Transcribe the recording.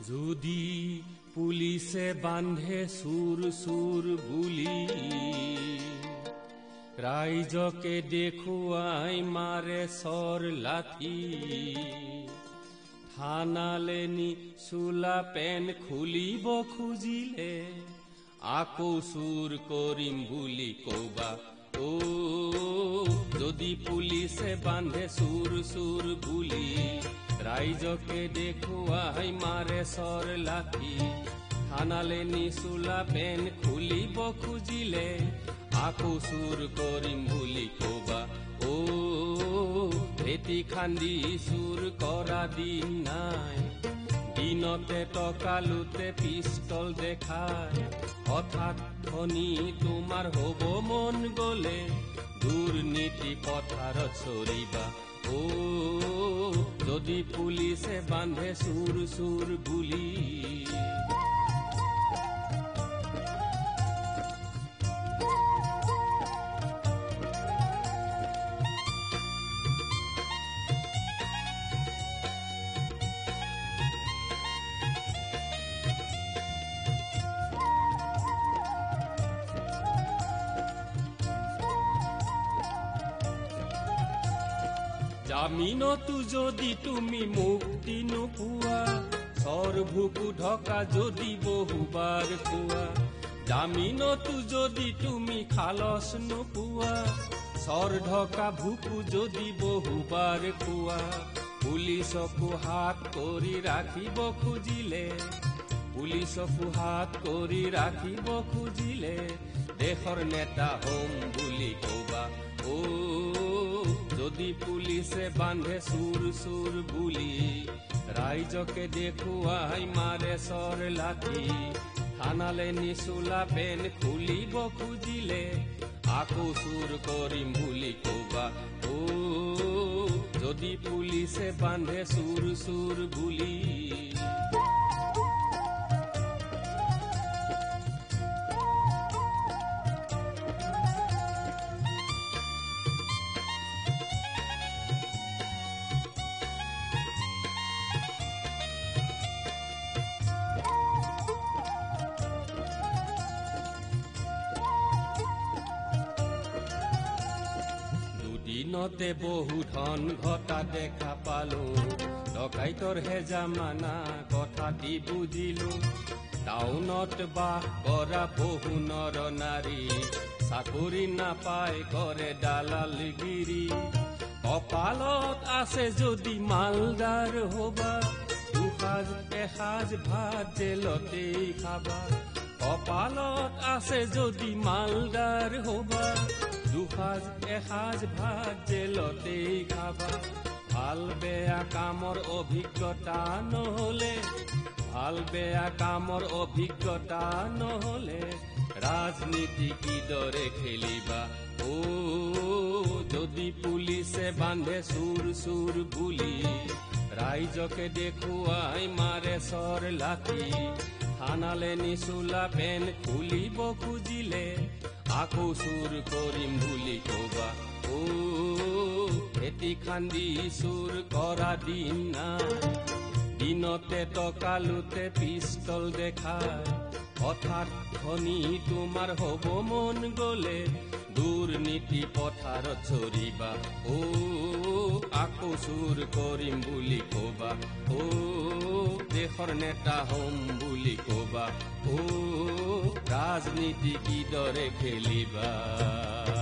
যদি পুলিচে বান্ধে চুৰ চুৰ বুলি ৰাইজকে দেখুৱাই মাৰে চৰ লাঠি থানালে নি চোলা পেন খুলিব খুজিলে আকৌ চুৰ কৰিম বুলি কবা ও যদি পুলিচে বান্ধে চুৰ চুৰ বুলি ৰাইজকে দেখুৱাই মাৰে চৰ লাঠি থানালে নি চোলা পেন খুলিব খুজিলে আকৌ চুৰ কৰিম বুলি কবা ও ভেটি খান্দি চুৰ কৰা দিন নাই দিনতে টকা লুটে পিষ্টল দেখায় হঠাৎ ধনী তোমাৰ হব মন গলে দুৰ্নীতি পথাৰত চৰিবা ও যদি পুলিচে বান্ধে চুৰ চুৰ বুলি জামিনতো যদি তুমি মুক্তি নোপোৱা চৰ ভুকু ঢকা যদি বহুবাৰ খোৱা জামিনতো যদি তুমি খালচ নোপোৱা চৰ ঢকা ভুকু যদি বহুবাৰ খোৱা পুলিচকো হাত কৰি ৰাখিব খুজিলে পুলিচকো হাত কৰি ৰাখিব খুজিলে দেশৰ নেতা হ'ম বুলি কবা ও যদি পুলিচে বান্ধে চুৰ চুৰ বুলি ৰাইজকে দেখুৱাই মাৰে চৰ লাঠি থানালে নি চোলা পেন খুলিব খুজিলে আকৌ চুৰ কৰিম বুলি কবা ও যদি পুলিচে বান্ধে চুৰ চুৰ বুলি দিনতে বহু ধন ঘটা দেখা পালো ডকাইতৰ হেজামানা কথাটি বুজিলো টাউনত বাস কৰা বহু নৰ নাৰী চাকৰি নাপায় কৰে দালালগিৰি কপালত আছে যদি মালদাৰ হবা দুসাজ এসাজ ভাত জেলতেই খাবা কপালত আছে যদি মালদাৰ হবা দুসাজ এসাজ ভাত জেলতেই খাবা ভাল বেয়া কামৰ অভিজ্ঞতা নহলে ভাল বেয়া কামৰ অভিজ্ঞতা নহলে ৰাজনীতি কিদৰে খেলিবা ও যদি পুলিচে বান্ধে চুৰ চুৰ বুলি ৰাইজকে দেখুৱাই মাৰে চৰ লাঠি থানালে নি চোলা পেন খুলিব খুজিলে আকৌ চুৰ কৰিম বুলি কবা ও ভেটি খান্দি চুৰ কৰা দিন নাই দিনতে টকা লুটে পিষ্টল দেখায় হঠাৎ ধনী তোমাৰ হব মন গলে দুৰ্নীতি পথাৰত চৰিবা ও আকৌ চুৰ কৰিম বুলি কবা ও দেশৰ নেতা হ'ম বুলি কবা ও ৰাজনীতি কিদৰে খেলিবা